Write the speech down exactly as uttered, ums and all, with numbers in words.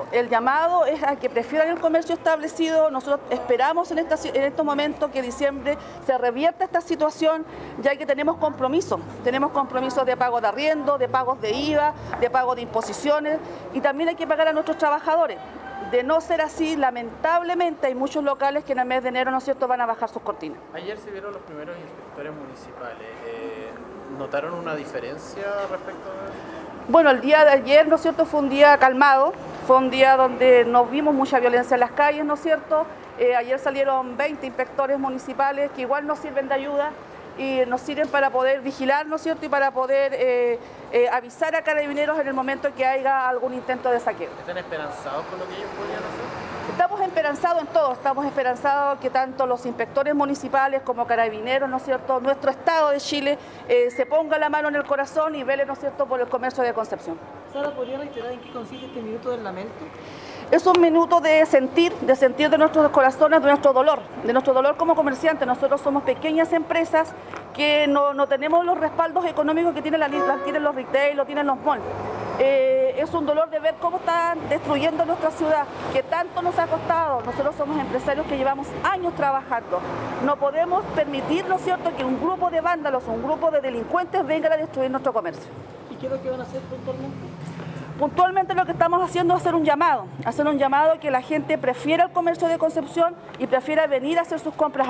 el llamado es a que prefieran el comercio establecido. Nosotros esperamos en, esta, en estos momentos que diciembre se revierta esta situación, ya que tenemos compromisos. Tenemos compromisos de pago de arriendo, de pagos de I V A, de pago de imposiciones, y también hay que pagar a nuestros trabajadores. De no ser así, lamentablemente hay muchos locales que en el mes de enero, ¿no es cierto?, van a bajar sus cortinas. Ayer se vieron los primeros inspectores municipales. Eh, ¿Notaron una diferencia respecto a...? Bueno, el día de ayer, ¿no es cierto?, fue un día calmado, fue un día donde no vimos mucha violencia en las calles, ¿no es cierto? Eh, ayer salieron veinte inspectores municipales que igual nos sirven de ayuda y nos sirven para poder vigilar, ¿no es cierto?, y para poder eh, eh, avisar a Carabineros en el momento que haya algún intento de saqueo. ¿Están esperanzados con lo que ellos podrían hacer? Estamos esperanzados en todo, estamos esperanzados que tanto los inspectores municipales como Carabineros, ¿no es cierto?, nuestro Estado de Chile eh, se ponga la mano en el corazón y vele, ¿no es cierto?, por el comercio de Concepción. Sara, ¿podría reiterar en qué consiste este minuto del lamento? Es un minuto de sentir, de sentir de nuestros corazones, de nuestro dolor, de nuestro dolor como comerciantes. Nosotros somos pequeñas empresas que no, no tenemos los respaldos económicos que tienen, la, tienen los retail, lo tienen los malls. Eh, es un dolor de ver cómo están destruyendo nuestra ciudad, que tanto nos ha costado. Nosotros somos empresarios que llevamos años trabajando. No podemos permitir, ¿no es cierto?, que un grupo de vándalos, un grupo de delincuentes vengan a destruir nuestro comercio. ¿Y qué es lo que van a hacer puntualmente? Puntualmente lo que estamos haciendo es hacer un llamado, hacer un llamado a que la gente prefiera el comercio de Concepción y prefiera venir a hacer sus compras